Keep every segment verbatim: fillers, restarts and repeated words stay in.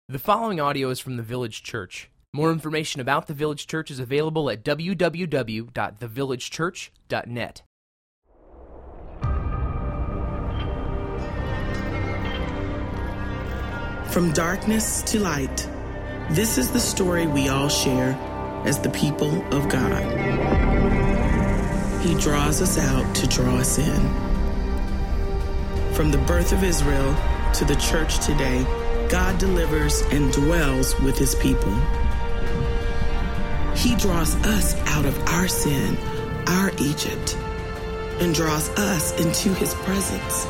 The following audio is from the Village Church. More information about the Village Church is available at w w w dot the village church dot net. From darkness to light, this is the story we all share as the people of God. He draws us out to draw us in. From the birth of Israel to the church today, God delivers and dwells with his people. He draws us out of our sin, our Egypt, and draws us into his presence,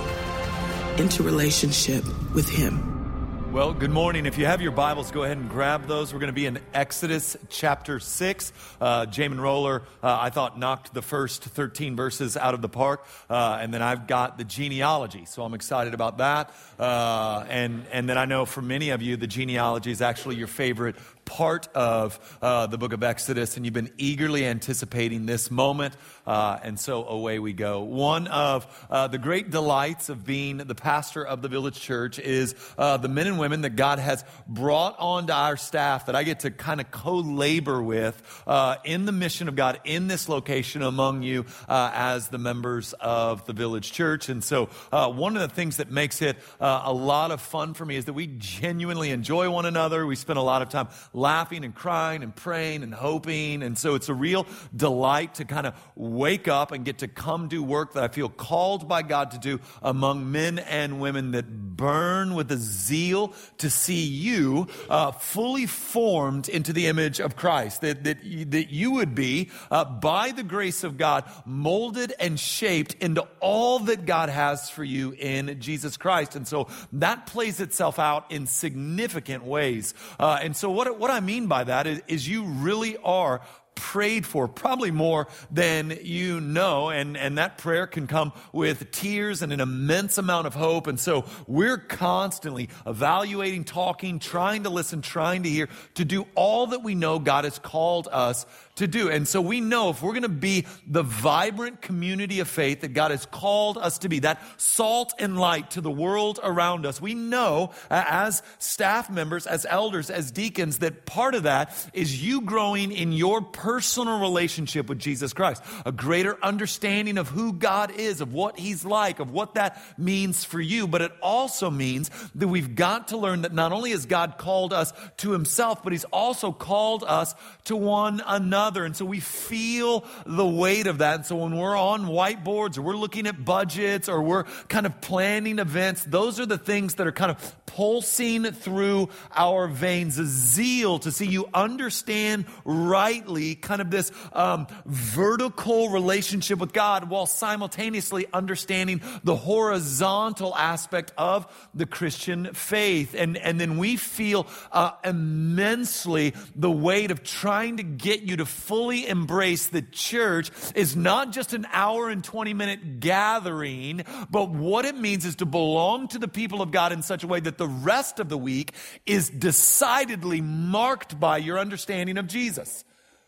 into relationship with him. Well, good morning. If you have your Bibles, go ahead and grab those. We're going to be in Exodus chapter six. Uh, Jamin Roller, uh, I thought, knocked the first thirteen verses out of the park. Uh, and then I've got the genealogy, so I'm excited about that. Uh, and, and then I know for many of you, the genealogy is actually your favorite part of uh, the book of Exodus, and you've been eagerly anticipating this moment, uh, and so away we go. One of uh, the great delights of being the pastor of the Village Church is uh, the men and women that God has brought onto our staff that I get to kind of co-labor with uh, in the mission of God in this location among you uh, as the members of the Village Church. And so uh, one of the things that makes it uh, a lot of fun for me is that we genuinely enjoy one another. We spend a lot of time laughing and crying and praying and hoping. And so it's a real delight to kind of wake up and get to come do work that I feel called by God to do among men and women that burn with a zeal to see you uh, fully formed into the image of Christ. That, that, that you would be, uh, by the grace of God, molded and shaped into all that God has for you in Jesus Christ. And so that plays itself out in significant ways. Uh, and so what, what I mean by that is, is you really are prayed for, probably more than you know, and, and that prayer can come with tears and an immense amount of hope. And so we're constantly evaluating, talking, trying to listen, trying to hear, to do all that we know God has called us to do. And so we know if we're going to be the vibrant community of faith that God has called us to be, that salt and light to the world around us, we know uh, as staff members, as elders, as deacons, that part of that is you growing in your personal relationship with Jesus Christ, a greater understanding of who God is, of what he's like, of what that means for you. But it also means that we've got to learn that not only has God called us to himself, but he's also called us to one another. And so we feel the weight of that. And so when we're on whiteboards or we're looking at budgets or we're kind of planning events, those are the things that are kind of pulsing through our veins, a zeal to see you understand rightly kind of this um, vertical relationship with God while simultaneously understanding the horizontal aspect of the Christian faith. And, and then we feel uh, immensely the weight of trying to get you to fully embrace the church is not just an hour and twenty minute gathering, but what it means is to belong to the people of God in such a way that the rest of the week is decidedly marked by your understanding of Jesus.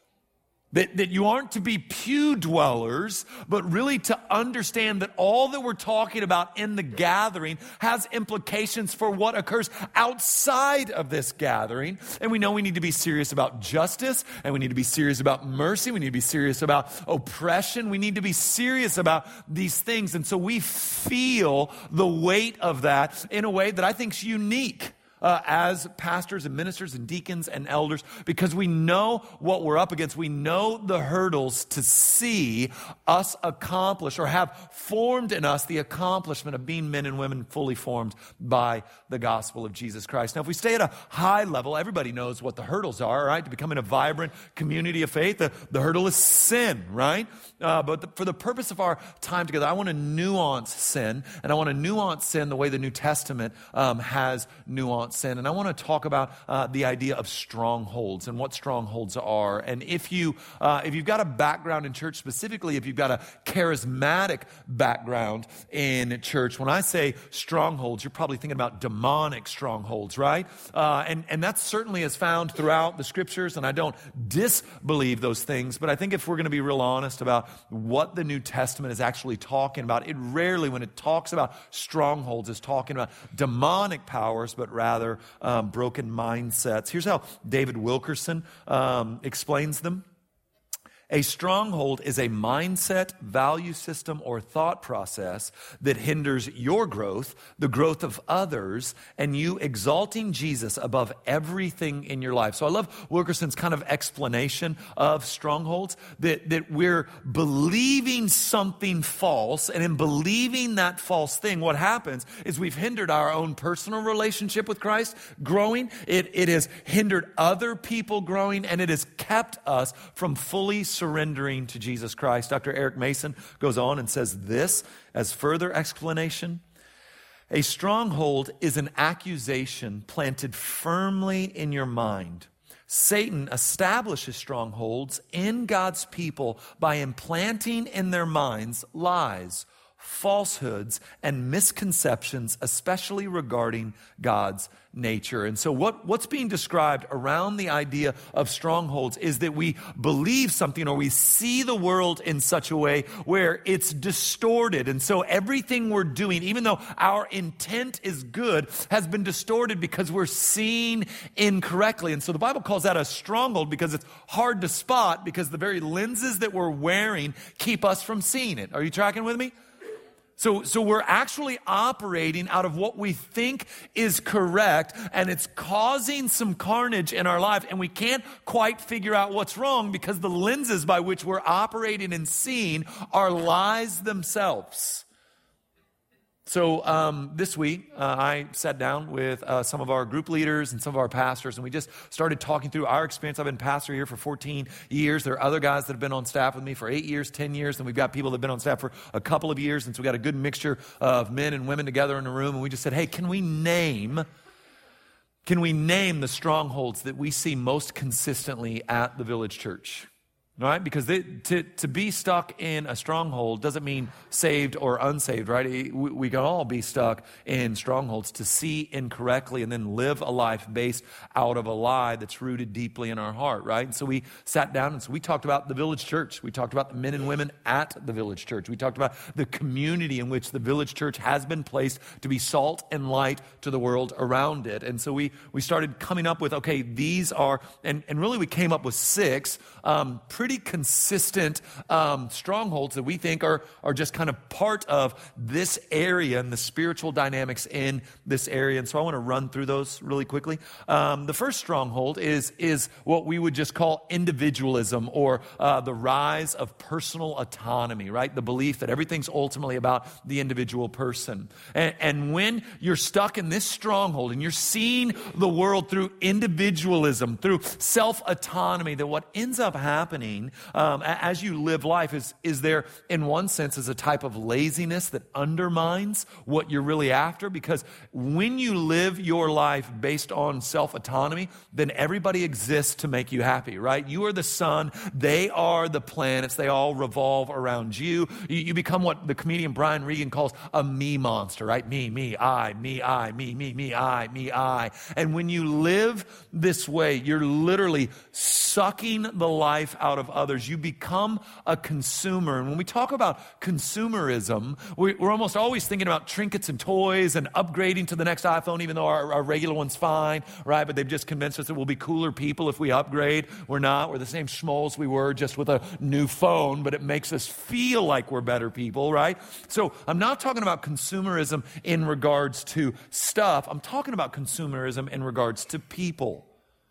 That, that you aren't to be pew dwellers, but really to understand that all that we're talking about in the gathering has implications for what occurs outside of this gathering. And we know we need to be serious about justice, and we need to be serious about mercy. We need to be serious about oppression. We need to be serious about these things. And so we feel the weight of that in a way that I think is unique. Uh, as pastors and ministers and deacons and elders, because we know what we're up against. We know the hurdles to see us accomplish or have formed in us the accomplishment of being men and women fully formed by the gospel of Jesus Christ. Now, if we stay at a high level, everybody knows what the hurdles are, right? To becoming a vibrant community of faith, the, the hurdle is sin, right? Uh, but the, for the purpose of our time together, I want to nuance sin, and I want to nuance sin the way the New Testament um, has nuanced sin. And I want to talk about uh, the idea of strongholds and what strongholds are. And if you uh, if you've got a background in church, specifically if you've got a charismatic background in church, when I say strongholds, you're probably thinking about demonic strongholds, right? Uh, and and that certainly is found throughout the scriptures, and I don't disbelieve those things. But I think if we're going to be real honest about what the New Testament is actually talking about, it rarely, when it talks about strongholds, is talking about demonic powers, but rather rather, um, broken mindsets. Here's how David Wilkerson um, explains them. A stronghold is a mindset, value system, or thought process that hinders your growth, the growth of others, and you exalting Jesus above everything in your life. So I love Wilkerson's kind of explanation of strongholds, that, that we're believing something false, and in believing that false thing, what happens is we've hindered our own personal relationship with Christ growing. It, it has hindered other people growing, and it has kept us from fully surrendering to Jesus Christ. Doctor Eric Mason goes on and says this as further explanation. A stronghold is an accusation planted firmly in your mind. Satan establishes strongholds in God's people by implanting in their minds lies, falsehoods, and misconceptions, especially regarding God's nature. And so what, what's being described around the idea of strongholds is that we believe something, or we see the world in such a way where it's distorted. And so everything we're doing, even though our intent is good, has been distorted because we're seeing incorrectly. And so the Bible calls that a stronghold because it's hard to spot, because the very lenses that we're wearing keep us from seeing it. Are you tracking with me? So, so we're actually operating out of what we think is correct, and it's causing some carnage in our life, and we can't quite figure out what's wrong because the lenses by which we're operating and seeing are lies themselves. So um, this week, uh, I sat down with uh, some of our group leaders and some of our pastors, and we just started talking through our experience. I've been pastor here for fourteen years. There are other guys that have been on staff with me for eight years, ten years, and we've got people that have been on staff for a couple of years, and so we got a good mixture of men and women together in a room, and we just said, hey, can we name, can we name the strongholds that we see most consistently at the Village Church? Right? Because they, to, to be stuck in a stronghold doesn't mean saved or unsaved, right? We, we can all be stuck in strongholds to see incorrectly and then live a life based out of a lie that's rooted deeply in our heart, right? And so we sat down and so we talked about the Village Church. We talked about the men and women at the Village Church. We talked about the community in which the Village Church has been placed to be salt and light to the world around it. And so we, we started coming up with, okay, these are, and, and really we came up with six um, pretty consistent um, strongholds that we think are, are just kind of part of this area and the spiritual dynamics in this area. And so I want to run through those really quickly. Um, the first stronghold is, is what we would just call individualism, or uh, the rise of personal autonomy, right? The belief that everything's ultimately about the individual person. And, and when you're stuck in this stronghold and you're seeing the world through individualism, through self-autonomy, that what ends up happening Um, as you live life is, is there, in one sense, is a type of laziness that undermines what you're really after. Because when you live your life based on self-autonomy, then everybody exists to make you happy, right? You are the sun. They are the planets. They all revolve around you. You, you become what the comedian Brian Regan calls a me monster, right? Me, me, I, me, I, me, me, me, I, me, I. And when you live this way, you're literally sucking the life out of others. You become a consumer. And when we talk about consumerism, we're almost always thinking about trinkets and toys and upgrading to the next iPhone, even though our, our regular one's fine, right? But they've just convinced us that we'll be cooler people if we upgrade. We're not. We're the same schmoes we were, just with a new phone, but it makes us feel like we're better people, right? So I'm not talking about consumerism in regards to stuff. I'm talking about consumerism in regards to people.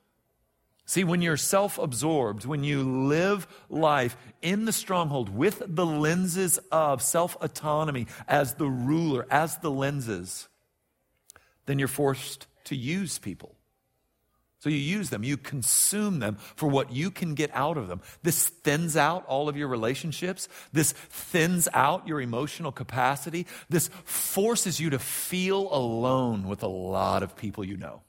See, when you're self-absorbed, when you live life in the stronghold with the lenses of self-autonomy as the ruler, as the lenses, then you're forced to use people. So you use them, you consume them for what you can get out of them. This thins out all of your relationships. This thins out your emotional capacity. This forces you to feel alone with a lot of people you know.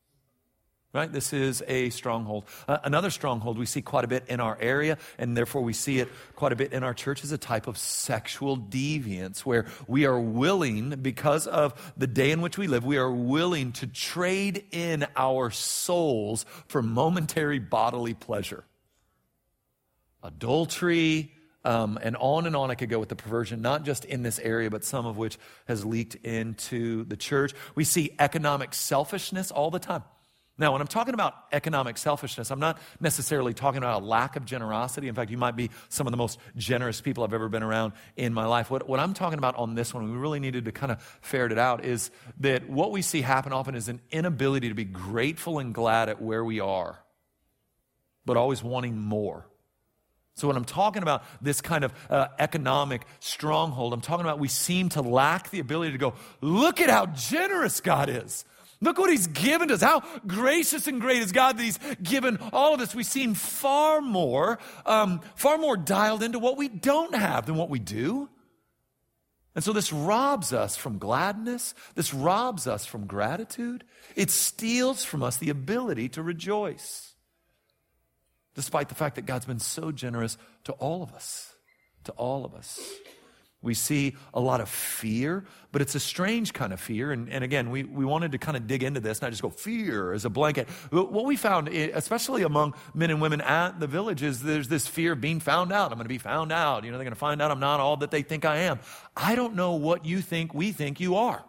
Right? This is a stronghold. Uh, another stronghold we see quite a bit in our area, and therefore we see it quite a bit in our church, is a type of sexual deviance, where we are willing, because of the day in which we live, we are willing to trade in our souls for momentary bodily pleasure. Adultery, Um, and on and on I could go with the perversion, not just in this area, but some of which has leaked into the church. We see economic selfishness all the time. Now, when I'm talking about economic selfishness, I'm not necessarily talking about a lack of generosity. In fact, you might be some of the most generous people I've ever been around in my life. What, what I'm talking about on this one, we really needed to kind of ferret it out, is that what we see happen often is an inability to be grateful and glad at where we are, but always wanting more. So when I'm talking about this kind of uh, economic stronghold, I'm talking about we seem to lack the ability to go, look at how generous God is. Look what he's given to us. How gracious and great is God that he's given all of us. We seem far more, um, far more dialed into what we don't have than what we do. And so this robs us from gladness. This robs us from gratitude. It steals from us the ability to rejoice. Despite the fact that God's been so generous to all of us, to all of us. We see a lot of fear, but it's a strange kind of fear. And, and again, we, we wanted to kind of dig into this, not just go fear as a blanket. What we found, especially among men and women at the Village, is there's this fear of being found out. I'm going to be found out. You know, they're going to find out I'm not all that they think I am. I don't know what you think we think you are.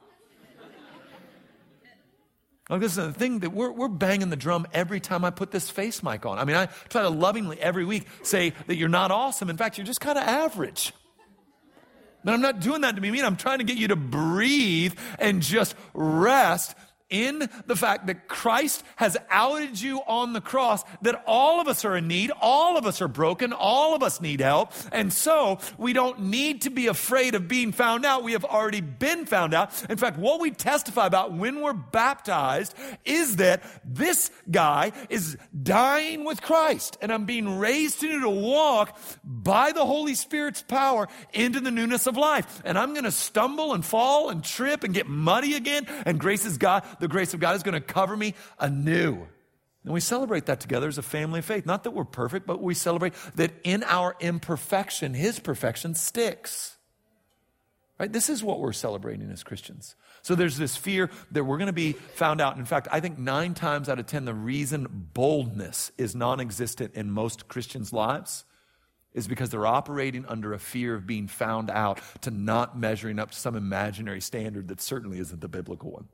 Like, this is the thing that we're, we're banging the drum every time I put this face mic on. I mean, I try to lovingly every week say that you're not awesome. In fact, you're just kind of average. But I'm not doing that to be mean. I'm trying to get you to breathe and just rest in the fact that Christ has outed you on the cross, that all of us are in need, all of us are broken, all of us need help, and so we don't need to be afraid of being found out. We have already been found out. In fact, what we testify about when we're baptized is that this guy is dying with Christ, and I'm being raised to to walk by the Holy Spirit's power into the newness of life. And I'm going to stumble and fall and trip and get muddy again, and grace is God. The grace of God is going to cover me anew. And we celebrate that together as a family of faith. Not that we're perfect, but we celebrate that in our imperfection, his perfection sticks. Right? This is what we're celebrating as Christians. So there's this fear that we're going to be found out. In fact, I think nine times out of ten, the reason boldness is non-existent in most Christians' lives is because they're operating under a fear of being found out, to not measuring up to some imaginary standard that certainly isn't the biblical one.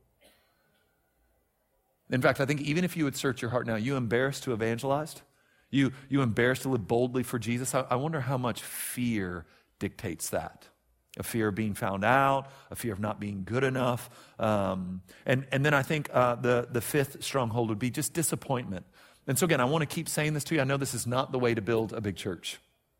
In fact, I think even if you would search your heart now, you embarrassed to evangelized, you, you embarrassed to live boldly for Jesus, I, I wonder how much fear dictates that. A fear of being found out, a fear of not being good enough. Um, and, and then I think uh, the, the fifth stronghold would be just disappointment. And so again, I want to keep saying this to you. I know this is not the way to build a big church.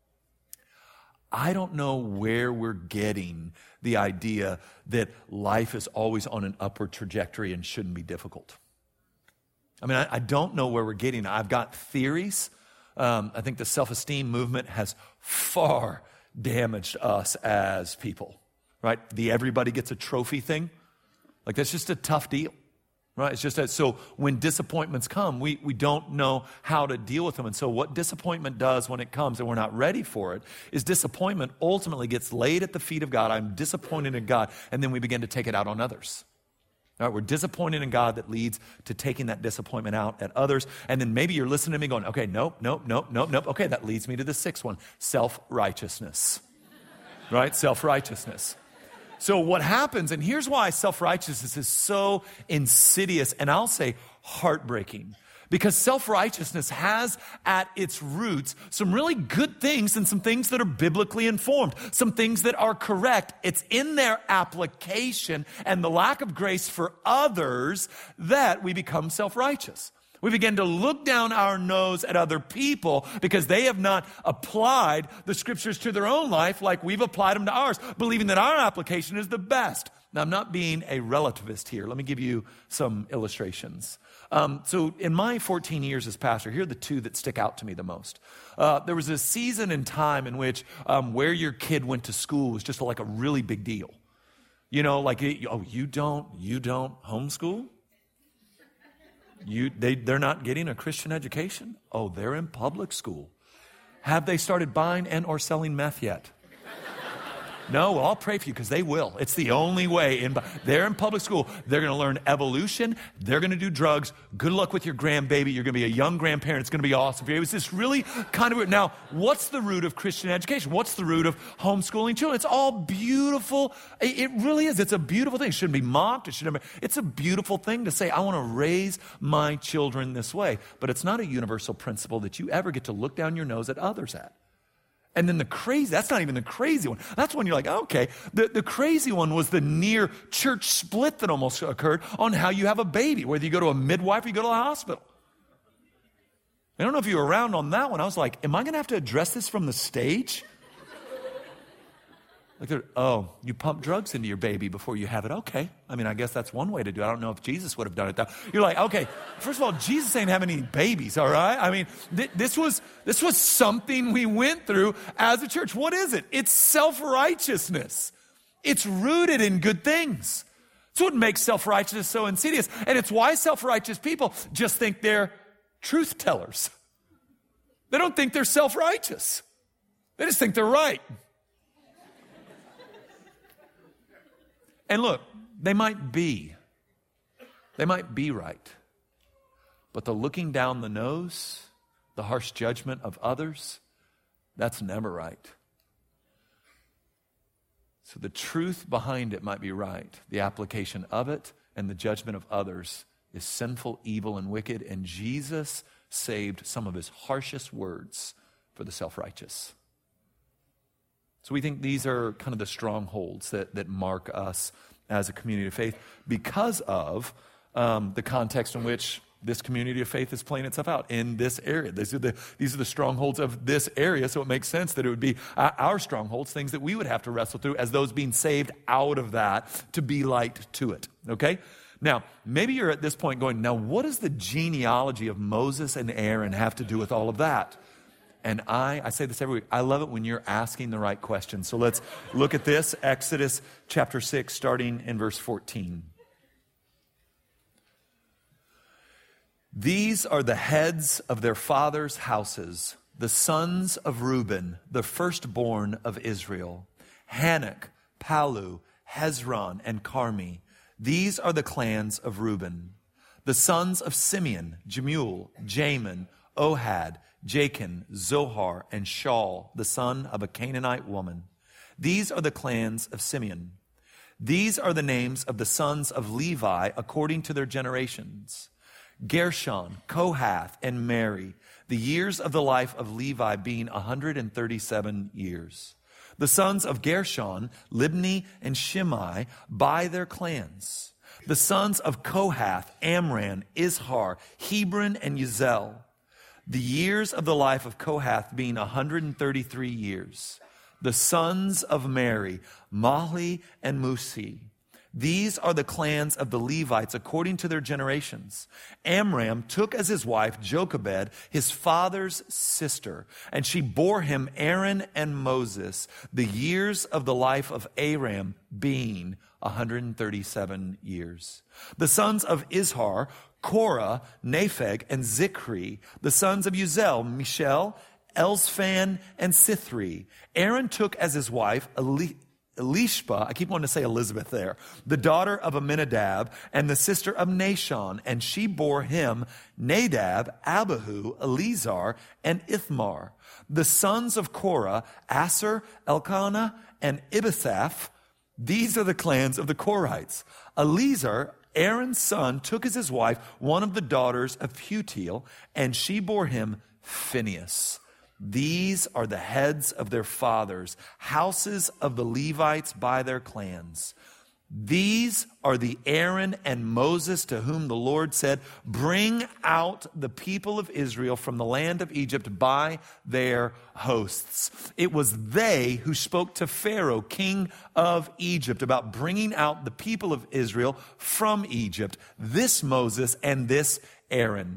I don't know where we're getting the idea that life is always on an upward trajectory and shouldn't be difficult. I mean, I, I don't know where we're getting. I've got theories. Um, I think the self-esteem movement has far damaged us as people, right? The everybody gets a trophy thing. Like, that's just a tough deal, right? It's just that, so when disappointments come, we, we don't know how to deal with them. And so what disappointment does when it comes and we're not ready for it is disappointment ultimately gets laid at the feet of God. I'm disappointed in God. And then we begin to take it out on others. All right, we're disappointed in God that leads to taking that disappointment out at others. And then maybe you're listening to me going, okay, nope, nope, nope, nope, nope. Okay, that leads me to the sixth one, self-righteousness, right? Self-righteousness. So what happens, and here's why self-righteousness is so insidious, and I'll say heartbreaking. Because self-righteousness has at its roots some really good things and some things that are biblically informed, some things that are correct. It's in their application and the lack of grace for others that we become self-righteous. We begin to look down our nose at other people because they have not applied the scriptures to their own life like we've applied them to ours, believing that our application is the best. Now, I'm not being a relativist here. Let me give you some illustrations. Um, so in my fourteen years as pastor, here are the two that stick out to me the most. Uh, there was a season in time in which um, where your kid went to school was just like a really big deal. You know, like, oh, you don't, you don't homeschool? You, they, they're not getting a Christian education? Oh, they're in public school. Have they started buying and or selling meth yet? No, well, I'll pray for you because they will. It's the only way. In, they're in public school. They're going to learn evolution. They're going to do drugs. Good luck with your grandbaby. You're going to be a young grandparent. It's going to be awesome for you. It's this really kind of weird. Now, what's the root of Christian education? What's the root of homeschooling children? It's all beautiful. It really is. It's a beautiful thing. It shouldn't be mocked. It shouldn't be. It's a beautiful thing to say, I want to raise my children this way. But it's not a universal principle that you ever get to look down your nose at others at. And then the crazy, that's not even the crazy one. That's when you're like, okay. The, the crazy one was the near church split that almost occurred on how you have a baby, whether you go to a midwife or you go to a hospital. I don't know if you were around on that one. I was like, am I going to have to address this from the stage? Like, oh, you pump drugs into your baby before you have it. Okay. I mean, I guess that's one way to do it. I don't know if Jesus would have done it though. You're like, okay, first of all, Jesus ain't having any babies, all right? I mean, th- this was this was something we went through as a church. What is it? It's self-righteousness. It's rooted in good things. It's what makes self-righteousness so insidious. And it's why self-righteous people just think they're truth tellers. They don't think they're self-righteous. They just think they're right. And look, they might be. They might be right. But the looking down the nose, the harsh judgment of others, that's never right. So the truth behind it might be right. The application of it and the judgment of others is sinful, evil, and wicked. And Jesus saved some of his harshest words for the self-righteous. So we think these are kind of the strongholds that, that mark us as a community of faith because of um, the context in which this community of faith is playing itself out in this area. These are the, these are the strongholds of this area, so it makes sense that it would be our strongholds, things that we would have to wrestle through as those being saved out of that to be light to it, okay? Now, maybe you're at this point going, now what does the genealogy of Moses and Aaron have to do with all of that? And I, I say this every week, I love it when you're asking the right questions. So let's look at this, Exodus chapter six, starting in verse fourteen. These are the heads of their fathers' houses, the sons of Reuben, the firstborn of Israel, Hanok, Palu, Hezron, and Carmi. These are the clans of Reuben. The sons of Simeon, Jemuel, Jamin, Ohad, Jachin, Zohar, and Shaul, the son of a Canaanite woman. These are the clans of Simeon. These are the names of the sons of Levi according to their generations. Gershon, Kohath, and Merari, the years of the life of Levi being one hundred thirty-seven years. The sons of Gershon, Libni and Shimei, by their clans. The sons of Kohath, Amram, Izhar, Hebron, and Uziel. The years of the life of Kohath being one hundred thirty-three years. The sons of Merari, Mahli and Musi. These are the clans of the Levites according to their generations. Amram took as his wife Jochebed, his father's sister, and she bore him Aaron and Moses, the years of the life of Aram being one hundred thirty-seven years. The sons of Izhar, Korah, Nepheg, and Zikri, the sons of Uziel, Mishael, Elzaphan, and Sithri. Aaron took as his wife Eli- Elishba, I keep wanting to say Elizabeth there, the daughter of Aminadab and the sister of Nashon, and she bore him Nadab, Abihu, Eleazar, and Ithmar. The sons of Korah, Aser, Elkanah, and Ibisaph. These are the clans of the Korahites. Eleazar, Aaron's son, took as his wife one of the daughters of Putiel, and she bore him Phinehas. These are the heads of their fathers, houses of the Levites by their clans. These are the Aaron and Moses to whom the Lord said, bring out the people of Israel from the land of Egypt by their hosts. It was they who spoke to Pharaoh, king of Egypt, about bringing out the people of Israel from Egypt, this Moses and this Aaron.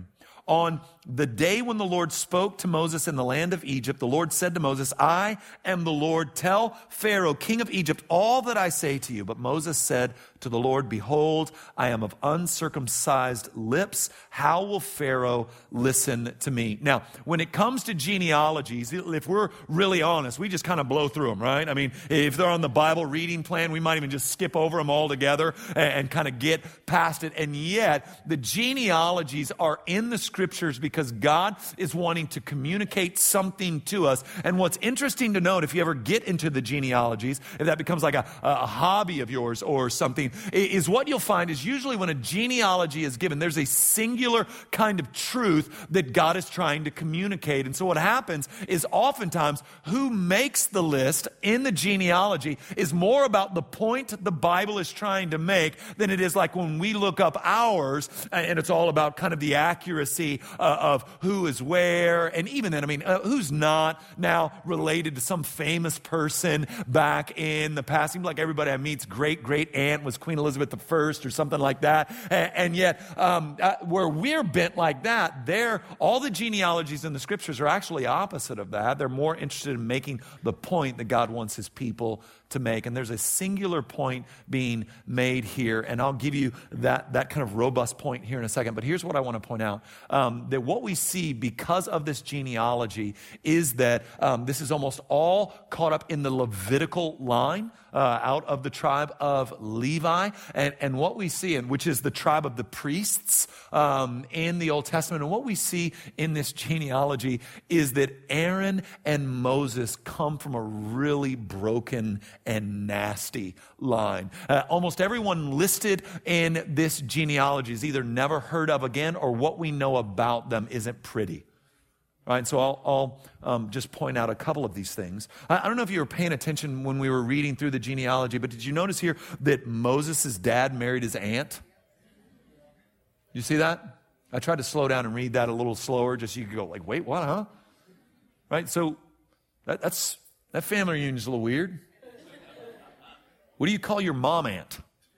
On the day when the Lord spoke to Moses in the land of Egypt, the Lord said to Moses, I am the Lord. Tell Pharaoh, king of Egypt, all that I say to you. But Moses said to the Lord, behold, I am of uncircumcised lips. How will Pharaoh listen to me? Now, when it comes to genealogies, if we're really honest, we just kind of blow through them, right? I mean, if they're on the Bible reading plan, we might even just skip over them altogether and, and kind of get past it. And yet, the genealogies are in the scriptures because God is wanting to communicate something to us. And what's interesting to note, if you ever get into the genealogies, if that becomes like a, a hobby of yours or something, is what you'll find is usually when a genealogy is given, there's a singular kind of truth that God is trying to communicate. And so what happens is oftentimes who makes the list in the genealogy is more about the point the Bible is trying to make than it is like when we look up ours, and it's all about kind of the accuracy uh, of who is where. And even then, I mean, uh, who's not now related to some famous person back in the past? Seems like everybody I meet's great great aunt was Queen Elizabeth the First or something like that. And, and yet, um, uh, where we're bent like that, there, all the genealogies in the scriptures are actually opposite of that. They're more interested in making the point that God wants his people to make. And there's a singular point being made here. And I'll give you that, that kind of robust point here in a second. But here's what I want to point out. Um, that what we see because of this genealogy is that um, this is almost all caught up in the Levitical line uh, out of the tribe of Levi. And, and what we see, and which is the tribe of the priests um, in the Old Testament. And what we see in this genealogy is that Aaron and Moses come from a really broken and nasty line. Uh, almost everyone listed in this genealogy is either never heard of again or what we know about them isn't pretty. Right, so I'll, I'll um, just point out a couple of these things. I, I don't know if you were paying attention when we were reading through the genealogy, but did you notice here that Moses' dad married his aunt? You see that? I tried to slow down and read that a little slower, just so you could go like, wait, what, huh? Right, so that, that's that family reunion is a little weird. What do you call your mom aunt?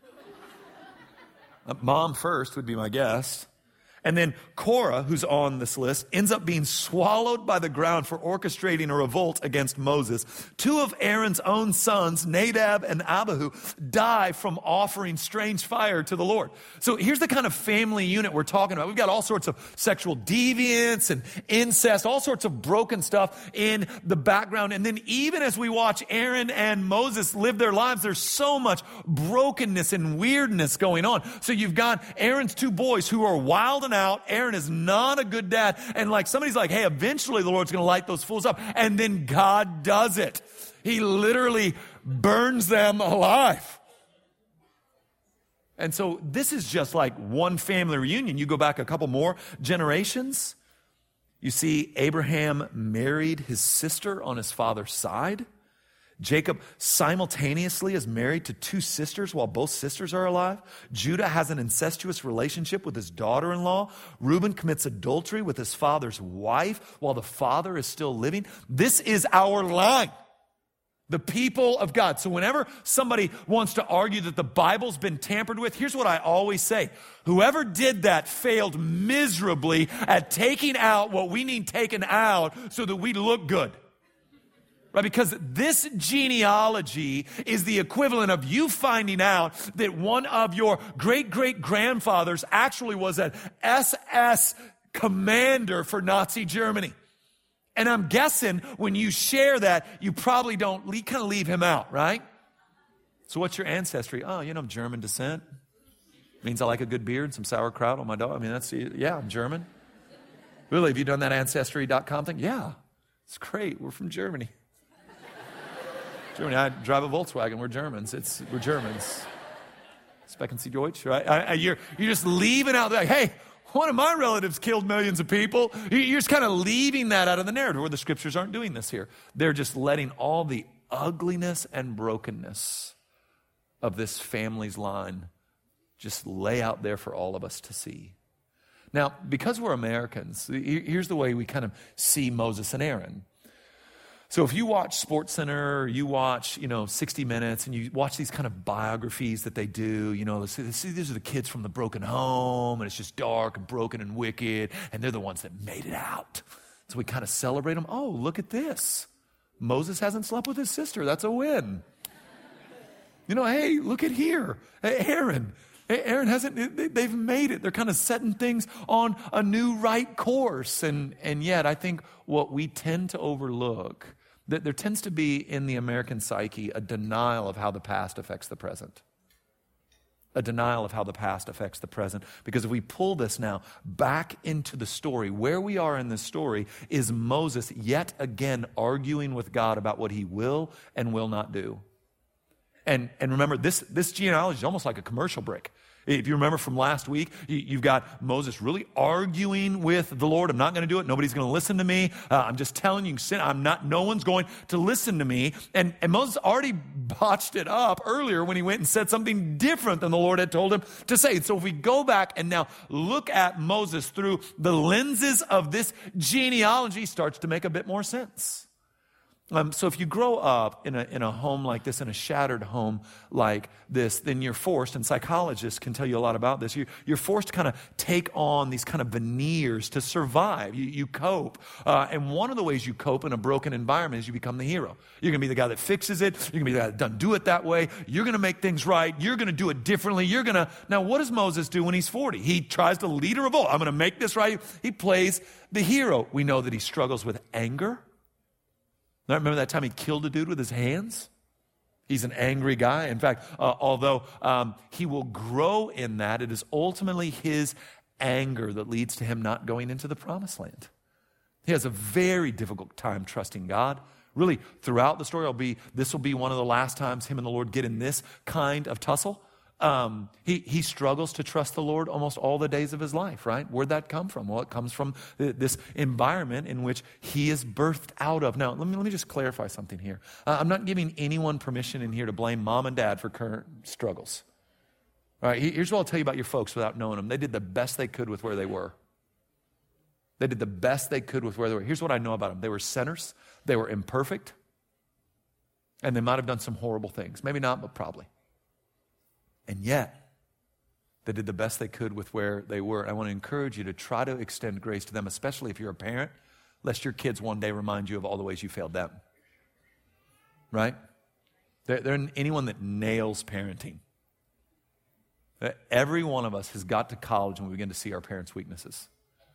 Uh, mom first would be my guess. And then Korah, who's on this list, ends up being swallowed by the ground for orchestrating a revolt against Moses. Two of Aaron's own sons, Nadab and Abihu, die from offering strange fire to the Lord. So here's the kind of family unit we're talking about. We've got all sorts of sexual deviance and incest, all sorts of broken stuff in the background. And then even as we watch Aaron and Moses live their lives, there's so much brokenness and weirdness going on. So you've got Aaron's two boys who are wild and out. Aaron is not a good dad. And like somebody's like, hey, eventually the Lord's going to light those fools up. And then God does it. He literally burns them alive. And so this is just like one family reunion. You go back a couple more generations. You see Abraham married his sister on his father's side. Jacob simultaneously is married to two sisters while both sisters are alive. Judah has an incestuous relationship with his daughter-in-law. Reuben commits adultery with his father's wife while the father is still living. This is our line. The people of God. So whenever somebody wants to argue that the Bible's been tampered with, here's what I always say. Whoever did that failed miserably at taking out what we need taken out so that we look good. Right, because this genealogy is the equivalent of you finding out that one of your great-great-grandfathers actually was an S S commander for Nazi Germany. And I'm guessing when you share that, you probably don't leave, kind of leave him out, right? So what's your ancestry? Oh, you know, I'm German descent. Means I like a good beard, some sauerkraut on my dog. I mean, that's, yeah, I'm German. Really, have you done that ancestry dot com thing? Yeah, it's great. We're from Germany. Germany. I drive a Volkswagen. We're Germans. It's we're Germans. Sprechen Sie Deutsch, right? I, I, you're you're just leaving out like, hey, one of my relatives killed millions of people. You're just kind of leaving that out of the narrative, where the scriptures aren't doing this here. They're just letting all the ugliness and brokenness of this family's line just lay out there for all of us to see. Now, because we're Americans, here's the way we kind of see Moses and Aaron. So if you watch SportsCenter, or you watch, you know, sixty minutes, and you watch these kind of biographies that they do, you know, see, these are the kids from the broken home, and it's just dark and broken and wicked, and they're the ones that made it out. So we kind of celebrate them. Oh, look at this. Moses hasn't slept with his sister. That's a win. You know, hey, look at here. Hey, Aaron. Hey, Aaron hasn't, they've made it. They're kind of setting things on a new right course. And, and yet, I think what we tend to overlook, that there tends to be in the American psyche a denial of how the past affects the present. A denial of how the past affects the present. Because if we pull this now back into the story, where we are in this story is Moses yet again arguing with God about what he will and will not do. And, and remember, this, this genealogy is almost like a commercial break. If you remember from last week, you, you've got Moses really arguing with the Lord. I'm not going to do it. Nobody's going to listen to me. Uh, I'm just telling you, sin. I'm not. No one's going to listen to me. And, and Moses already botched it up earlier when he went and said something different than the Lord had told him to say. So if we go back and now look at Moses through the lenses of this genealogy, it starts to make a bit more sense. Um, so if you grow up in a in a home like this, in a shattered home like this, then you're forced, and psychologists can tell you a lot about this, you're, you're forced to kind of take on these kind of veneers to survive. You, you cope. Uh, and one of the ways you cope in a broken environment is you become the hero. You're going to be the guy that fixes it. You're going to be the guy that doesn't do it that way. You're going to make things right. You're going to do it differently. You're going to... Now, what does Moses do when he's forty? He tries to lead a revolt. I'm going to make this right. He plays the hero. We know that he struggles with anger. Now, remember that time he killed a dude with his hands? He's an angry guy. In fact, uh, although um, he will grow in that, it is ultimately his anger that leads to him not going into the promised land. He has a very difficult time trusting God. Really, throughout the story, will be this will be one of the last times him and the Lord get in this kind of tussle. Um, he, he struggles to trust the Lord almost all the days of his life, right? Where'd that come from? Well, it comes from this environment in which he is birthed out of. Now, let me, let me just clarify something here. Uh, I'm not giving anyone permission in here to blame mom and dad for current struggles. All right, here's what I'll tell you about your folks without knowing them. They did the best they could with where they were. They did the best they could with where they were. Here's what I know about them. They were sinners. They were imperfect. And they might have done some horrible things. Maybe not, but probably. And yet, they did the best they could with where they were. I want to encourage you to try to extend grace to them, especially if you're a parent, lest your kids one day remind you of all the ways you failed them. Right? There, there isn't anyone that nails parenting. Every one of us has got to college and we begin to see our parents' weaknesses.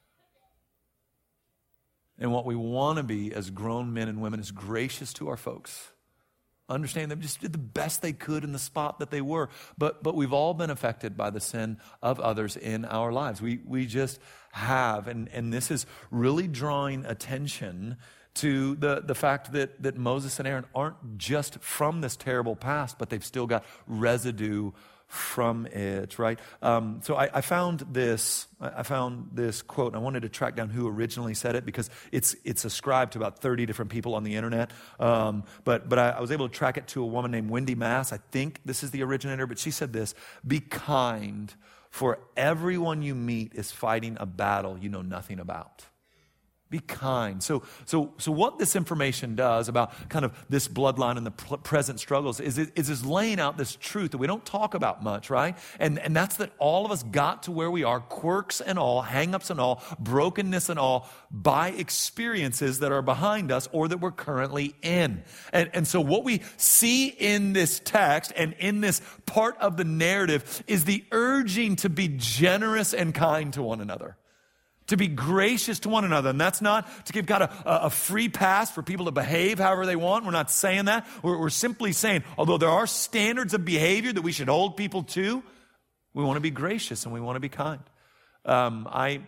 And what we want to be as grown men and women is gracious to our folks. Understand they just did the best they could in the spot that they were. But but we've all been affected by the sin of others in our lives. We we just have. And, and this is really drawing attention to the, the fact that, that Moses and Aaron aren't just from this terrible past, but they've still got residue from it, right? Um, so I, I found this. I found this quote, and I wanted to track down who originally said it because it's it's ascribed to about thirty different people on the internet. Um, but but I, I was able to track it to a woman named Wendy Mass. I think this is the originator, but she said this: "Be kind, for everyone you meet is fighting a battle you know nothing about." Be kind. So, so, so what this information does about kind of this bloodline and the pl- present struggles is, is is laying out this truth that we don't talk about much, right? And and that's that all of us got to where we are, quirks and all, hang-ups and all, brokenness and all, by experiences that are behind us or that we're currently in. And and so what we see in this text and in this part of the narrative is the urging to be generous and kind to one another. To be gracious to one another. And that's not to give God a, a free pass for people to behave however they want. We're not saying that. We're, we're simply saying, although there are standards of behavior that we should hold people to, we want to be gracious and we want to be kind. Um, I,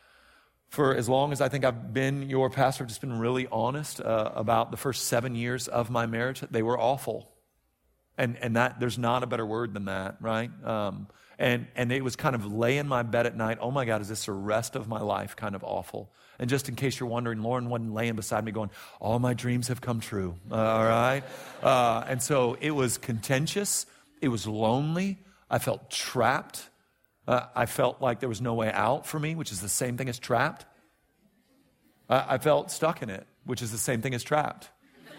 for as long as I think I've been your pastor, I've just been really honest uh, about the first seven years of my marriage. They were awful. And and that there's not a better word than that, right? Um, and and it was kind of lay in my bed at night, oh my God, is this the rest of my life kind of awful? And just in case you're wondering, Lauren wasn't laying beside me going, all my dreams have come true, uh, all right? Uh, and so it was contentious. It was lonely. I felt trapped. Uh, I felt like there was no way out for me, which is the same thing as trapped. Uh, I felt stuck in it, which is the same thing as trapped.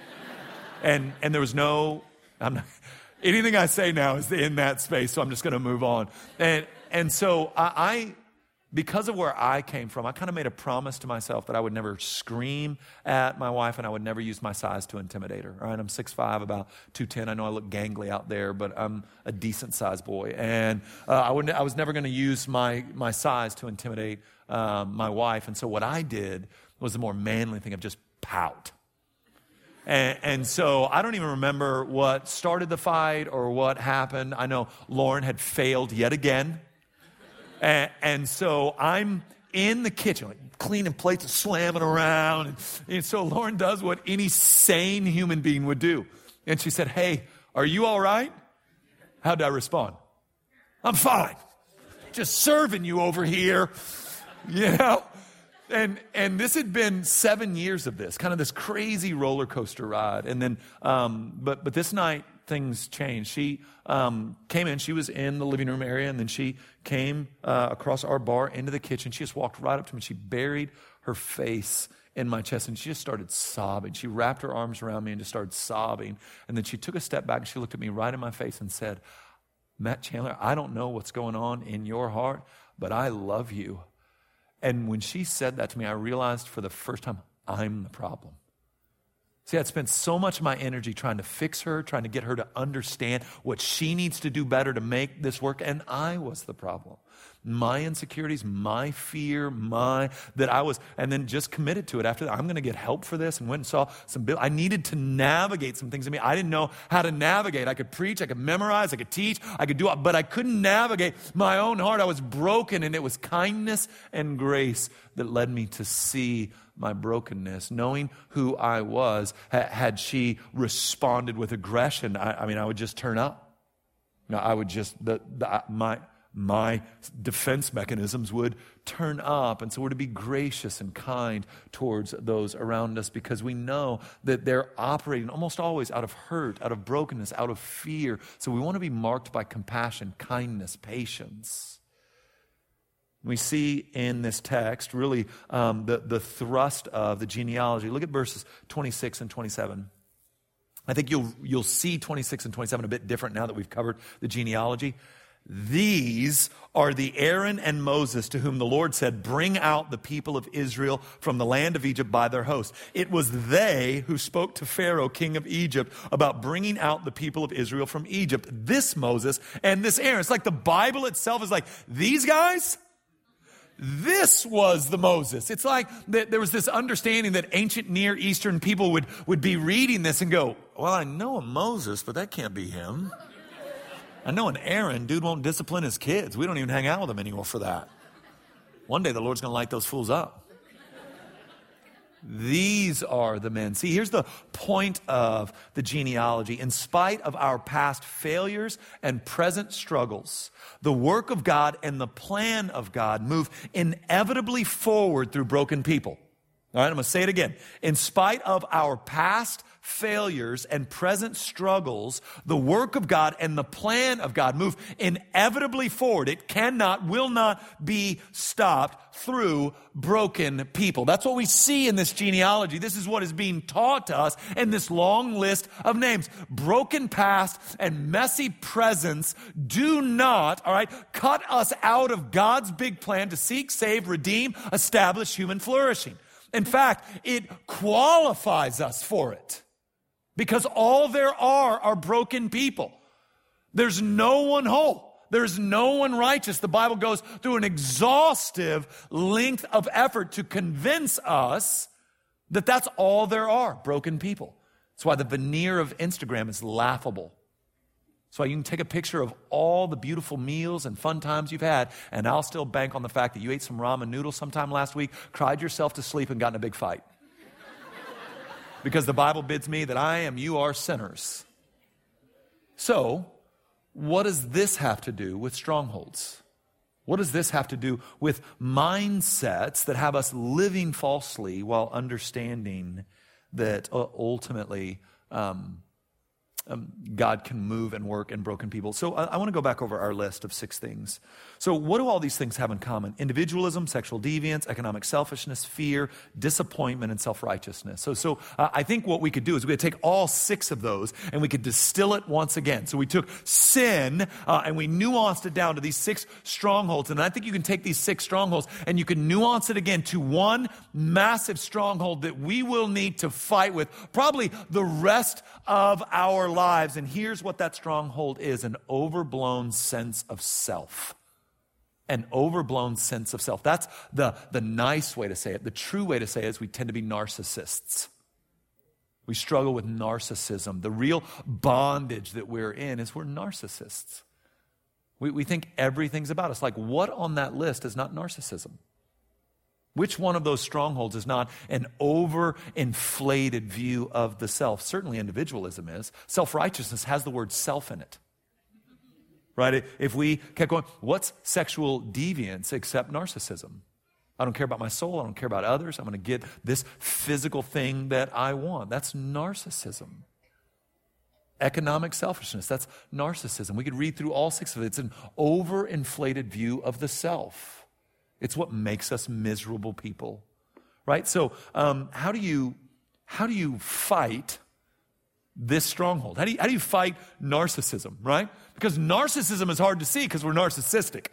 And and there was no, I'm not, anything I say now is in that space, so I'm just going to move on. And and so I, I, because of where I came from, I kind of made a promise to myself that I would never scream at my wife and I would never use my size to intimidate her. All right, I'm six five, about two ten. I know I look gangly out there, but I'm a decent sized boy. And uh, I, wouldn't, I was never going to use my, my size to intimidate um, my wife. And so what I did was the more manly thing of just pout. And, and so I don't even remember what started the fight or what happened. I know Lauren had failed yet again. And, and so I'm in the kitchen, like cleaning plates and slamming around. And, and so Lauren does what any sane human being would do. And she said, "Hey, are you all right?" How did I respond? "I'm fine. Just serving you over here." You know? And and this had been seven years of this, kind of this crazy roller coaster ride. And then, um, but but this night, things changed. She um, came in. She was in the living room area, and then she came uh, across our bar into the kitchen. She just walked right up to me. She buried her face in my chest, and she just started sobbing. She wrapped her arms around me and just started sobbing. And then she took a step back, and she looked at me right in my face and said, "Matt Chandler, I don't know what's going on in your heart, but I love you." And when she said that to me, I realized for the first time, I'm the problem. See, I'd spent so much of my energy trying to fix her, trying to get her to understand what she needs to do better to make this work, and I was the problem. My insecurities, my fear, my, that I was, and then just committed to it after that. I'm going to get help for this, and went and saw some, I needed to navigate some things in me. I didn't know how to navigate. I could preach, I could memorize, I could teach, I could do it, but I couldn't navigate my own heart. I was broken, and it was kindness and grace that led me to see my brokenness. Knowing who I was, ha- had she responded with aggression, I, I mean, I would just turn up. No, I would just, the, the, my, my defense mechanisms would turn up. And so we're to be gracious and kind towards those around us, because we know that they're operating almost always out of hurt, out of brokenness, out of fear. So we want to be marked by compassion, kindness, patience. We see in this text really um, the, the thrust of the genealogy. Look at verses twenty-six and twenty-seven. I think you'll you'll see twenty-six and twenty-seven a bit different now that we've covered the genealogy. "These are the Aaron and Moses to whom the Lord said, 'Bring out the people of Israel from the land of Egypt by their host.' It was they who spoke to Pharaoh, king of Egypt, about bringing out the people of Israel from Egypt. This Moses and this Aaron." It's like the Bible itself is like, these guys? This was the Moses. It's like that there was this understanding that ancient Near Eastern people would, would be reading this and go, "Well, I know a Moses, but that can't be him. I know an Aaron. Dude won't discipline his kids. We don't even hang out with him anymore for that. One day the Lord's going to light those fools up." These are the men. See, here's the point of the genealogy. In spite of our past failures and present struggles, the work of God and the plan of God move inevitably forward through broken people. All right, I'm going to say it again. In spite of our past failures and present struggles, the work of God and the plan of God move inevitably forward. It cannot, will not be stopped through broken people. That's what we see in this genealogy. This is what is being taught to us in this long list of names. Broken past and messy presents do not, all right, cut us out of God's big plan to seek, save, redeem, establish human flourishing. In fact, it qualifies us for it, because all there are are broken people. There's no one whole. There's no one righteous. The Bible goes through an exhaustive length of effort to convince us that that's all there are, broken people. That's why the veneer of Instagram is laughable. That's why you can take a picture of all the beautiful meals and fun times you've had, and I'll still bank on the fact that you ate some ramen noodles sometime last week, cried yourself to sleep, and got in a big fight. Because the Bible bids me that I am, you are sinners. So, what does this have to do with strongholds? What does this have to do with mindsets that have us living falsely while understanding that uh, ultimately um, um, God can move and work in broken people. So I, I want to go back over our list of six things. So what do all these things have in common? Individualism, sexual deviance, economic selfishness, fear, disappointment, and self-righteousness. So, so uh, I think what we could do is we could take all six of those and we could distill it once again. So we took sin uh, and we nuanced it down to these six strongholds. And I think you can take these six strongholds and you can nuance it again to one massive stronghold that we will need to fight with probably the rest of our lives. And here's what that stronghold is: an overblown sense of self. An overblown sense of self. That's the, the nice way to say it. The true way to say it is we tend to be narcissists. We struggle with narcissism. The real bondage that we're in is we're narcissists. We, we think everything's about us. Like, what on that list is not narcissism? Which one of those strongholds is not an overinflated view of the self? Certainly individualism is. Self-righteousness has the word self in it. Right? If we kept going, what's sexual deviance except narcissism? I don't care about my soul. I don't care about others. I'm going to get this physical thing that I want. That's narcissism. Economic selfishness, that's narcissism. We could read through all six of it. It's an overinflated view of the self. It's what makes us miserable people. Right? So um, how do you how do you fight this stronghold? How do you, how do you fight narcissism, right? Because narcissism is hard to see because we're narcissistic.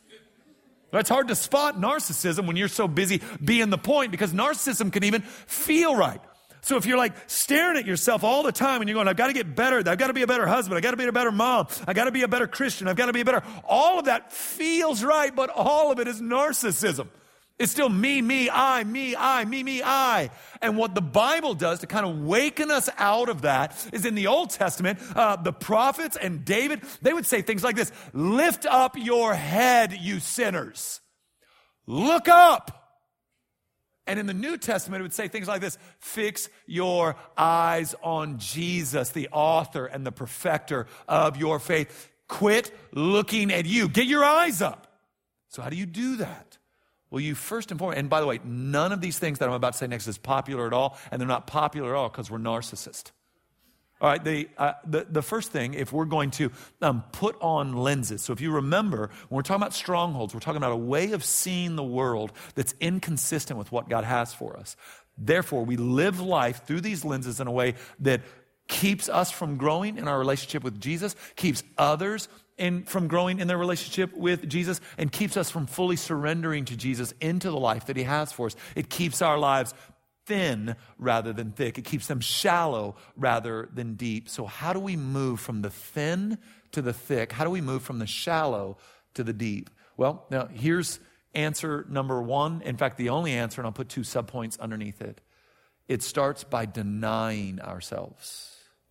It's hard to spot narcissism when you're so busy being the point, because narcissism can even feel right. So if you're like staring at yourself all the time and you're going, I've got to get better, I've got to be a better husband, I've got to be a better mom, I've got to be a better Christian, I've got to be a better, all of that feels right, but all of it is narcissism. It's still me, me, I, me, I, me, me, I. And what the Bible does to kind of waken us out of that is, in the Old Testament, uh, the prophets and David, they would say things like this: lift up your head, you sinners. Look up. And in the New Testament, it would say things like this: fix your eyes on Jesus, the author and the perfecter of your faith. Quit looking at you. Get your eyes up. So how do you do that? Well, you first and foremost, and by the way, none of these things that I'm about to say next is popular at all, and they're not popular at all because we're narcissists. All right, the, uh, the, the first thing, if we're going to um, put on lenses, so if you remember, when we're talking about strongholds, we're talking about a way of seeing the world that's inconsistent with what God has for us. Therefore, we live life through these lenses in a way that keeps us from growing in our relationship with Jesus, keeps others in, from growing in their relationship with Jesus, and keeps us from fully surrendering to Jesus into the life that he has for us. It keeps our lives thin rather than thick. It keeps them shallow rather than deep. So how do we move from the thin to the thick? How do we move from the shallow to the deep? Well, now here's answer number one. In fact, the only answer, and I'll put two subpoints underneath it. It starts by denying ourselves.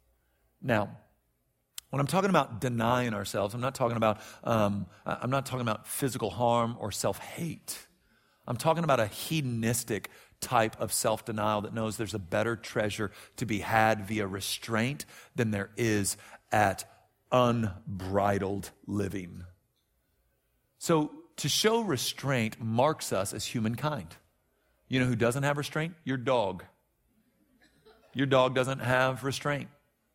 Now, when I'm talking about denying ourselves, I'm not talking about um, I'm not talking about physical harm or self-hate. I'm talking about a hedonistic type of self-denial that knows there's a better treasure to be had via restraint than there is at unbridled living. So to show restraint marks us as humankind. You know who doesn't have restraint? Your dog. Your dog doesn't have restraint.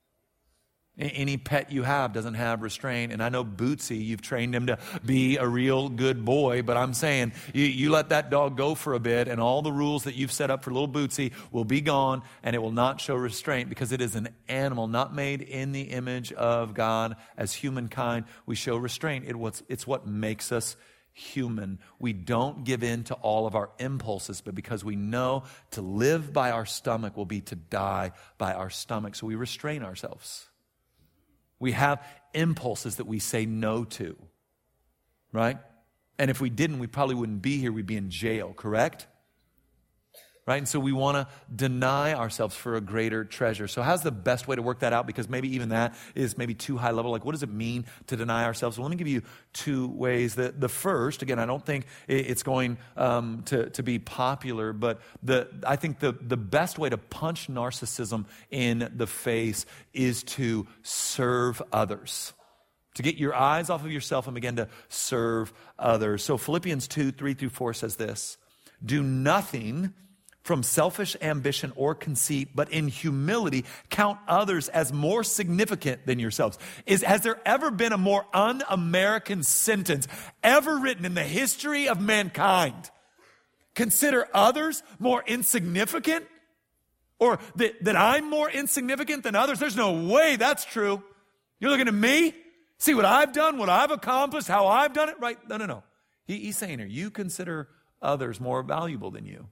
Any pet you have doesn't have restraint. And I know Bootsy, you've trained him to be a real good boy, but I'm saying you, you let that dog go for a bit and all the rules that you've set up for little Bootsy will be gone, and it will not show restraint because it is an animal not made in the image of God. As humankind, we show restraint. It was, it's what makes us human. We don't give in to all of our impulses, but because we know to live by our stomach will be to die by our stomach. So we restrain ourselves. We have impulses that we say no to, right? And if we didn't, we probably wouldn't be here. We'd be in jail, correct? Right? And so we want to deny ourselves for a greater treasure. So how's the best way to work that out? Because maybe even that is maybe too high level. Like, what does it mean to deny ourselves? Well, let me give you two ways. The, the first, again, I don't think it's going um, to, to be popular, but the I think the, the best way to punch narcissism in the face is to serve others. To get your eyes off of yourself and begin to serve others. So Philippians two, three through four says this: do nothing from selfish ambition or conceit, but in humility count others as more significant than yourselves. Is, has there ever been a more un-American sentence ever written in the history of mankind? Consider others more insignificant? Or that, that I'm more insignificant than others? There's no way that's true. You're looking at me? See what I've done, what I've accomplished, how I've done it? Right? No, no, no. He, he's saying here, you consider others more valuable than you.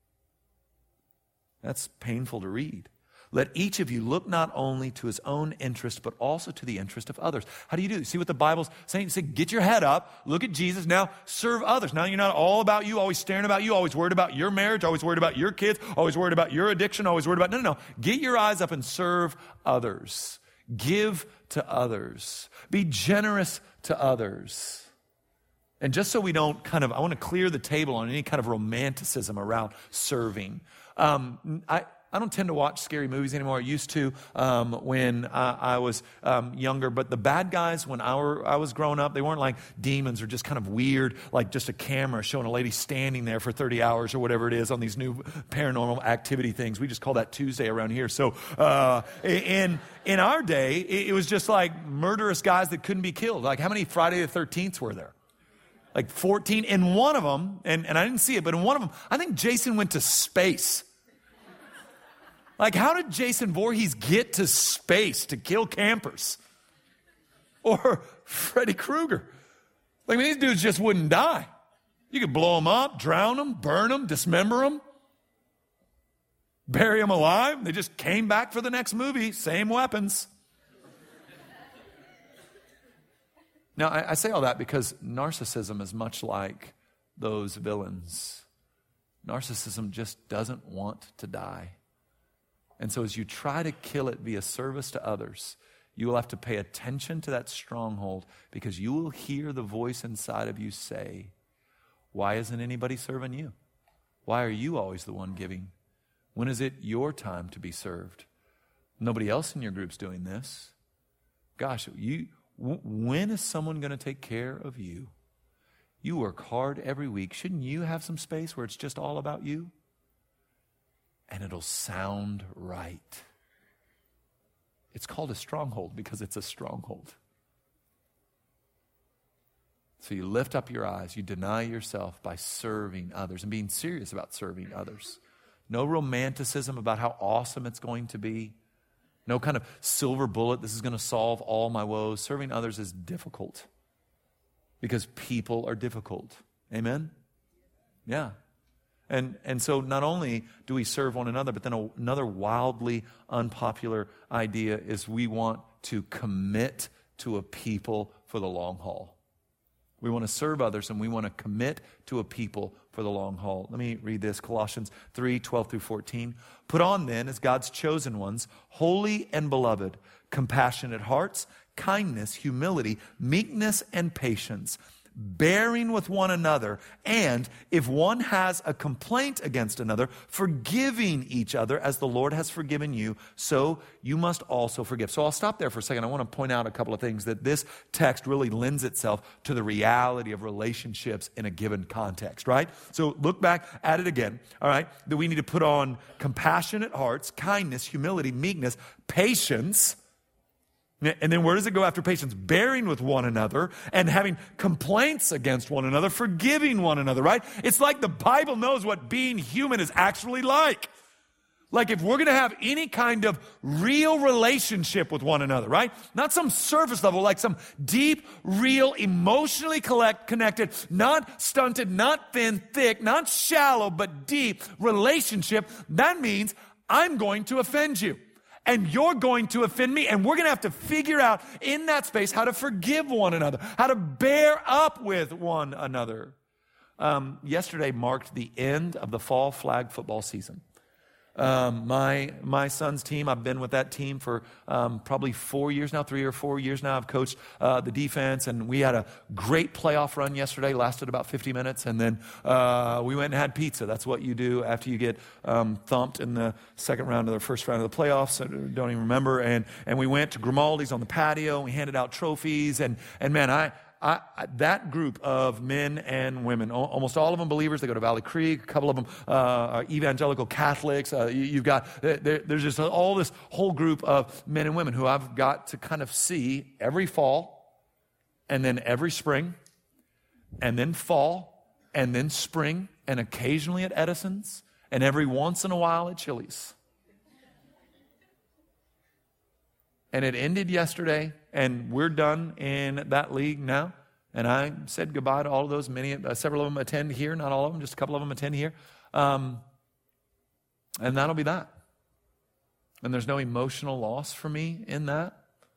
That's painful to read. Let each of you look not only to his own interest, but also to the interest of others. How do you do it? See what the Bible's saying? Say, get your head up, look at Jesus, now serve others. Now you're not all about you, always staring about you, always worried about your marriage, always worried about your kids, always worried about your addiction, always worried about, no, no, no. Get your eyes up and serve others. Give to others. Be generous to others. And just so we don't kind of, I want to clear the table on any kind of romanticism around serving. Um, I, I don't tend to watch scary movies anymore. I used to um, when I, I was um, younger. But the bad guys, when I, were, I was growing up, they weren't like demons or just kind of weird, like just a camera showing a lady standing there for thirty hours or whatever it is on these new paranormal activity things. We just call that Tuesday around here. So uh, in, in our day, it, it was just like murderous guys that couldn't be killed. Like how many Friday the thirteenths were there? Like fourteen. In one of them, and, and I didn't see it, but in one of them, I think Jason went to space. Like, how did Jason Voorhees get to space to kill campers? Or Freddy Krueger? Like, I mean, these dudes just wouldn't die. You could blow them up, drown them, burn them, dismember them, bury them alive. They just came back for the next movie, same weapons. Now, I, I say all that because narcissism is much like those villains. Narcissism just doesn't want to die. And so as you try to kill it via service to others, you will have to pay attention to that stronghold because you will hear the voice inside of you say, why isn't anybody serving you? Why are you always the one giving? When is it your time to be served? Nobody else in your group's doing this. Gosh, you, w- when is someone going to take care of you? You work hard every week. Shouldn't you have some space where it's just all about you? And it'll sound right. It's called a stronghold because it's a stronghold. So you lift up your eyes, you deny yourself by serving others and being serious about serving others. No romanticism about how awesome it's going to be. No kind of silver bullet, this is going to solve all my woes. Serving others is difficult because people are difficult. Amen? Yeah. And and so not only do we serve one another, but then a, another wildly unpopular idea is we want to commit to a people for the long haul. We want to serve others and we want to commit to a people for the long haul. Let me read this, Colossians three, twelve through fourteen. Put on then, as God's chosen ones, holy and beloved, compassionate hearts, kindness, humility, meekness, and patience, bearing with one another, and if one has a complaint against another, forgiving each other as the Lord has forgiven you, so you must also forgive. So I'll stop there for a second. I want to point out a couple of things that this text really lends itself to the reality of relationships in a given context, right? So look back at it again, all right? That we need to put on compassionate hearts, kindness, humility, meekness, patience. And then where does it go after patience? Bearing with one another and having complaints against one another, forgiving one another, right? It's like the Bible knows what being human is actually like. Like if we're going to have any kind of real relationship with one another, right? Not some surface level, like some deep, real, emotionally collect, connected, not stunted, not thin, thick, not shallow, but deep relationship, that means I'm going to offend you. And you're going to offend me, and we're going to have to figure out in that space how to forgive one another, how to bear up with one another. Um, yesterday marked the end of the fall flag football season. Um, my my son's team, I've been with that team for um, probably four years now, three or four years now. I've coached uh, the defense, and we had a great playoff run yesterday, lasted about fifty minutes, and then uh, we went and had pizza. That's what you do after you get um, thumped in the second round of the first round of the playoffs. I don't even remember. And and we went to Grimaldi's on the patio, and we handed out trophies, and and man, I I, I, that group of men and women, al- almost all of them believers, they go to Valley Creek, a couple of them uh, are evangelical Catholics. Uh, you, you've got, there, there's just all this whole group of men and women who I've got to kind of see every fall, and then every spring, and then fall, and then spring, and occasionally at Edison's, and every once in a while at Chili's. And it ended yesterday, and we're done in that league now. And I said goodbye to all of those. Many, uh, several of them attend here, not all of them, just a couple of them attend here. Um, and that'll be that. And there's no emotional loss for me in that.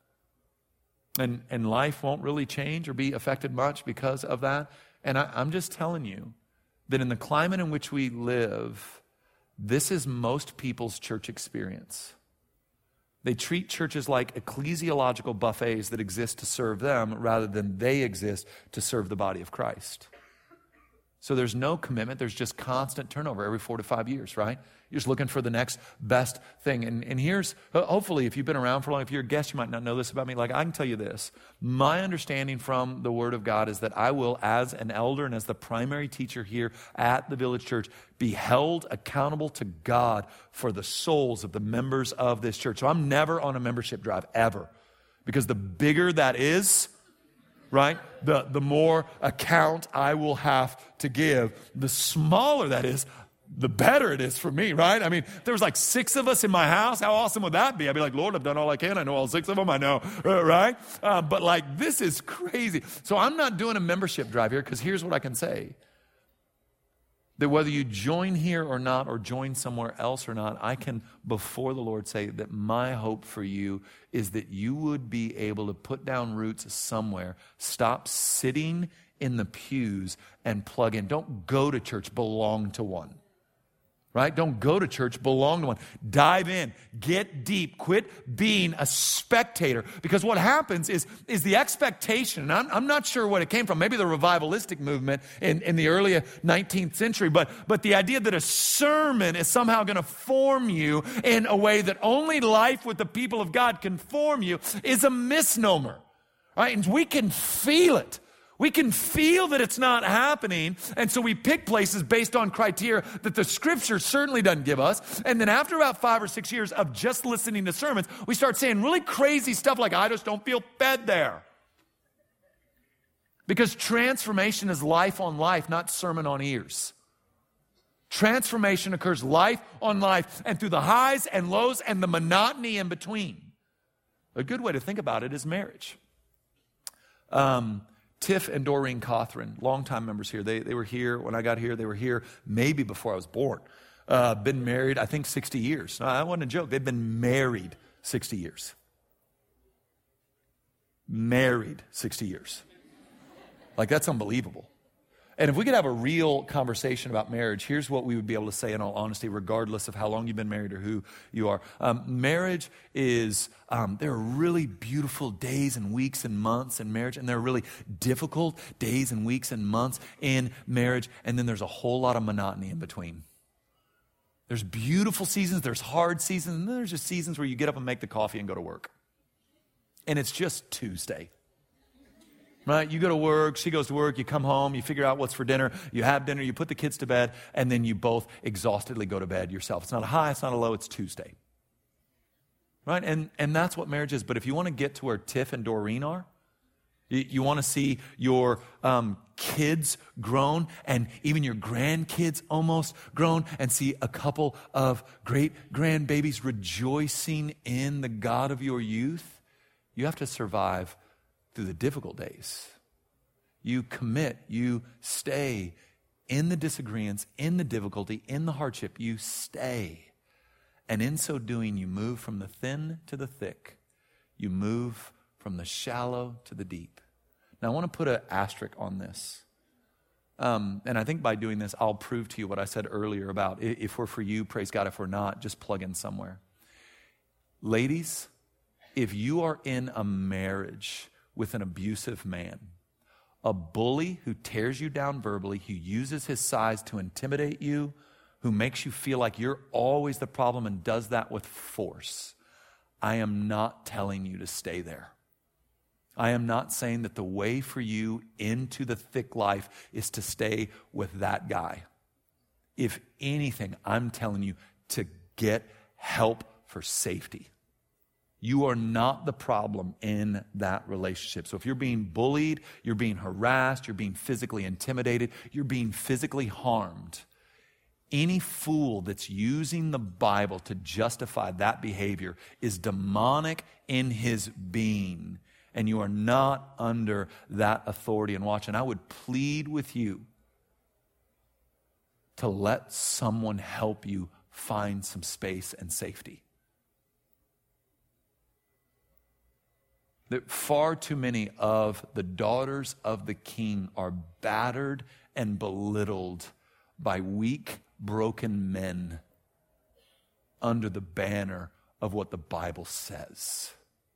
And and life won't really change or be affected much because of that. And I, I'm just telling you that in the climate in which we live, this is most people's church experience. They treat churches like ecclesiological buffets that exist to serve them rather than they exist to serve the body of Christ. So there's no commitment. There's just constant turnover every four to five years, right? You're just looking for the next best thing. And, and here's, hopefully, if you've been around for long, if you're a guest, you might not know this about me. Like, I can tell you this. My understanding from the Word of God is that I will, as an elder and as the primary teacher here at the Village Church, be held accountable to God for the souls of the members of this church. So I'm never on a membership drive, ever. Because the bigger that is, right, the, the more account I will have to give. The smaller that is, the better it is for me, right? I mean, if there was like six of us in my house, how awesome would that be? I'd be like, Lord, I've done all I can. I know all six of them. I know, right? Uh, but like, this is crazy. So I'm not doing a membership drive here because here's what I can say. That whether you join here or not, or join somewhere else or not, I can, before the Lord, say that my hope for you is that you would be able to put down roots somewhere, stop sitting in the pews and plug in. Don't go to church, belong to one. Right? Don't go to church, belong to one. Dive in, get deep, quit being a spectator. Because what happens is, is the expectation, and I'm, I'm not sure what it came from, maybe the revivalistic movement in, in the early nineteenth century, but, but the idea that a sermon is somehow going to form you in a way that only life with the people of God can form you is a misnomer. Right? And we can feel it. We can feel that it's not happening, and so we pick places based on criteria that the Scripture certainly doesn't give us. And then after about five or six years of just listening to sermons, we start saying really crazy stuff like, I just don't feel fed there. Because transformation is life on life, not sermon on ears. Transformation occurs life on life, and through the highs and lows and the monotony in between. A good way to think about it is marriage. Um... Tiff and Doreen Cothran, longtime members here. They, they were here when I got here. They were here maybe before I was born. Uh, been married, I think, sixty years. No, that wasn't a joke. They've been married sixty years. Married sixty years. Like, that's unbelievable. And if we could have a real conversation about marriage, here's what we would be able to say in all honesty, regardless of how long you've been married or who you are. Um, marriage is, um, there are really beautiful days and weeks and months in marriage, and there are really difficult days and weeks and months in marriage, and then there's a whole lot of monotony in between. There's beautiful seasons, there's hard seasons, and then there's just seasons where you get up and make the coffee and go to work. And it's just Tuesday. Right? You go to work, she goes to work, you come home, you figure out what's for dinner, you have dinner, you put the kids to bed, and then you both exhaustedly go to bed yourself. It's not a high, it's not a low, it's Tuesday. Right? And and that's what marriage is. But if you want to get to where Tiff and Doreen are, you, you want to see your um, kids grown and even your grandkids almost grown and see a couple of great grandbabies rejoicing in the God of your youth, you have to survive through the difficult days. You commit, you stay in the disagreements, in the difficulty, in the hardship, you stay. And in so doing, you move from the thin to the thick. You move from the shallow to the deep. Now, I want to put an asterisk on this. Um, and I think by doing this, I'll prove to you what I said earlier about if we're for you, praise God. If we're not, just plug in somewhere. Ladies, if you are in a marriage with an abusive man, a bully who tears you down verbally, who uses his size to intimidate you, who makes you feel like you're always the problem and does that with force, I am not telling you to stay there. I am not saying that the way for you into the thick life is to stay with that guy. If anything, I'm telling you to get help for safety. You are not the problem in that relationship. So if you're being bullied, you're being harassed, you're being physically intimidated, you're being physically harmed, any fool that's using the Bible to justify that behavior is demonic in his being, and you are not under that authority and watch. And I would plead with you to let someone help you find some space and safety. That far too many of the daughters of the king are battered and belittled by weak, broken men under the banner of what the Bible says.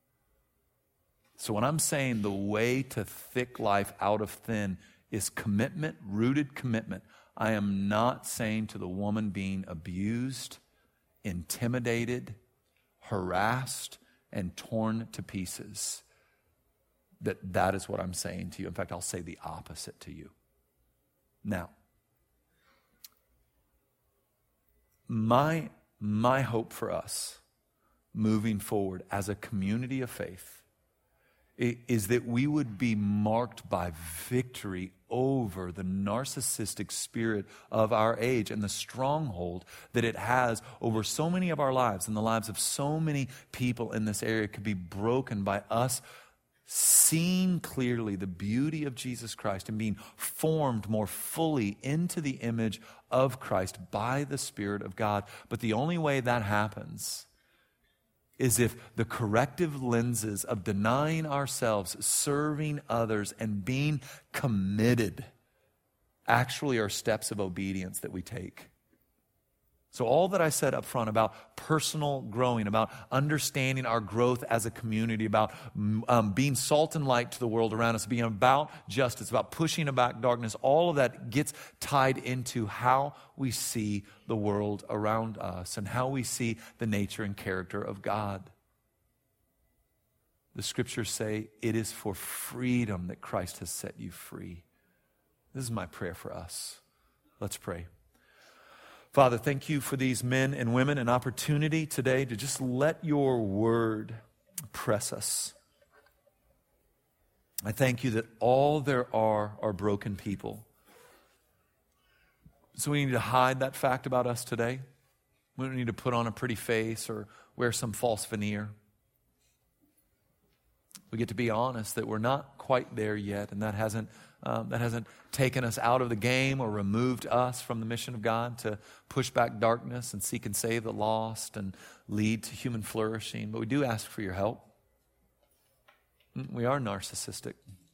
So when I'm saying the way to thick life out of thin is commitment, rooted commitment, I am not saying to the woman being abused, intimidated, harassed, and torn to pieces that that is what I'm saying to you. In fact, I'll say the opposite to you. Now, my, my hope for us moving forward as a community of faith is that we would be marked by victory over the narcissistic spirit of our age and the stronghold that it has over so many of our lives, and the lives of so many people in this area could be broken by us seeing clearly the beauty of Jesus Christ and being formed more fully into the image of Christ by the Spirit of God. But the only way that happens is if the corrective lenses of denying ourselves, serving others, and being committed actually are steps of obedience that we take. So all that I said up front about personal growing, about understanding our growth as a community, about um, being salt and light to the world around us, being about justice, about pushing back darkness, all of that gets tied into how we see the world around us and how we see the nature and character of God. The scriptures say it is for freedom that Christ has set you free. This is my prayer for us. Let's pray. Father, thank you for these men and women, an opportunity today to just let your word press us. I thank you that all there are are broken people. So we need to hide that fact about us today. We don't need to put on a pretty face or wear some false veneer. We get to be honest that we're not quite there yet, and that hasn't um, that hasn't taken us out of the game or removed us from the mission of God to push back darkness and seek and save the lost and lead to human flourishing. But we do ask for your help. We are narcissistic.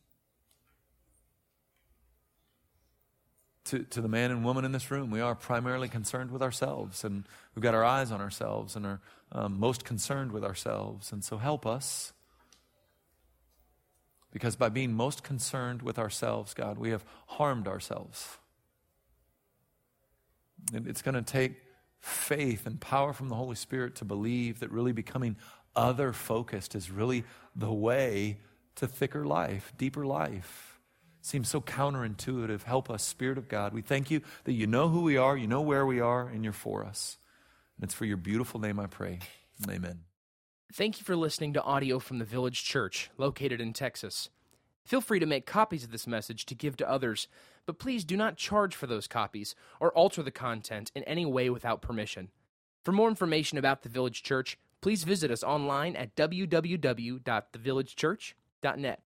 To, to the man and woman in this room, we are primarily concerned with ourselves, and we've got our eyes on ourselves and are um, most concerned with ourselves. And so help us. Because by being most concerned with ourselves, God, we have harmed ourselves. And it's going to take faith and power from the Holy Spirit to believe that really becoming other-focused is really the way to thicker life, deeper life. It seems so counterintuitive. Help us, Spirit of God. We thank you that you know who we are, you know where we are, and you're for us. And it's for your beautiful name I pray. Amen. Thank you for listening to audio from the Village Church, located in Texas. Feel free to make copies of this message to give to others, but please do not charge for those copies or alter the content in any way without permission. For more information about the Village Church, please visit us online at w w w dot the village church dot net.